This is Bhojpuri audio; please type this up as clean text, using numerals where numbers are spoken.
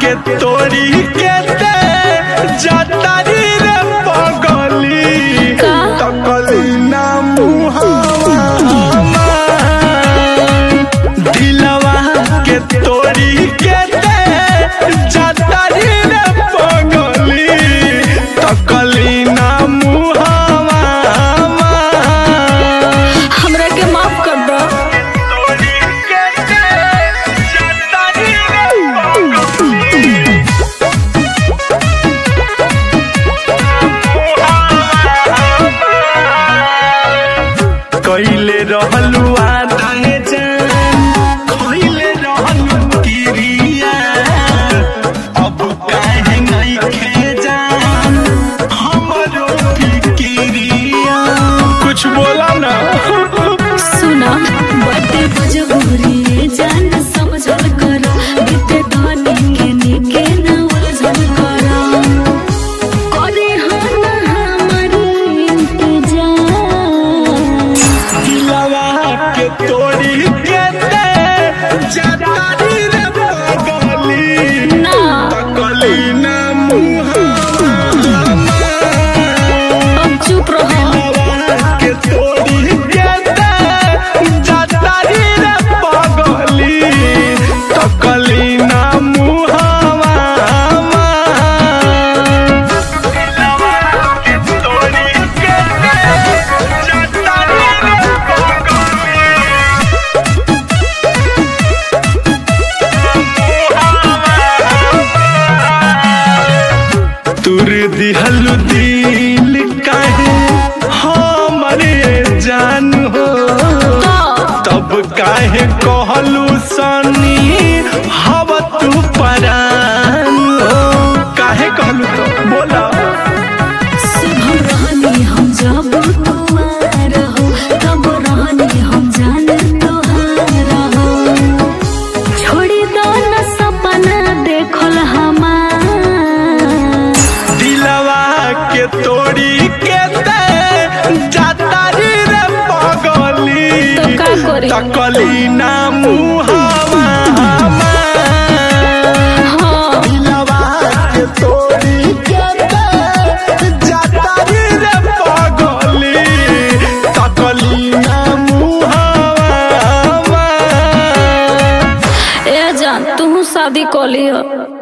के तोड़ी के दे जातारी रे पगली तकली ना मुहावा दिलवा के तोड़ी के दे जातारी रे पगली तकली ना मुहावा हमरा के माफ कर दो। कइले रहलू आधाए जान कइले रहलू किरिया अब काहे नइखे जान हमरो फिकिरिया कुछ बोला ना सुना बड़े मजबूरी जान समझल कर बीते दानी के निके ना उलझल कर करे हम हमारी इंतजार दिलवा के तोड़ी के दे जातारी रे पगली ना तकली ना मुहावा अब चुप रहो। के तोड़ी के दे जातारी रे पगली तकली ना मुहावा के तोड़ी के दे जातारी रे तुर दिहलु दिल काहे हमरे जान हो तब काहे कहलू सनी हवा तू परान हो काहे कहलू तो बोला सुबह रहनी हम जब तुम्हार हो तब रहनी हम जान तोहार हो छोड़ी दो न सपना देखल हमार दिलवा के तोड़ी के दे जातारी रे पगली तो का करी? तकली ना मुहावा हाँ दिलवा के तोड़ी के दे जातारी रे पगली तकली ना मुहावा ए जान तू शादी कर लियो।